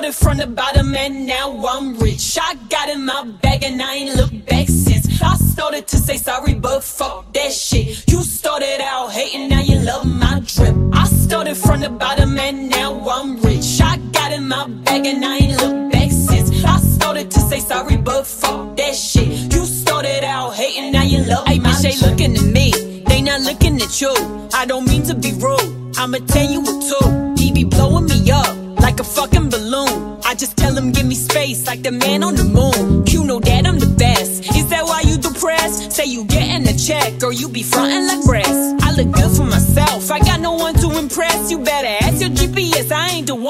started from the bottom and now I'm rich. I got in my bag and I ain't looked back since. I started to say sorry, but fuck that shit. You started out hating, now you love my drip. I started from the bottom and now I'm rich. I got in my bag and I ain't looked back since. I started to say sorry, but fuck that shit. You started out hating, now you love my drip. Hey bitch, they looking at me, they not looking at you. I don't mean to be rude, I'ma tell you what to. He be blowing me up like a fucking balloon. I just tell him give me space like the man on the moon. You know that I'm the best, is that why you depressed? Say you getting a check or you be frontin' like breast. I look good for myself, I got no one to impress. You better ask your GPS, I ain't the one.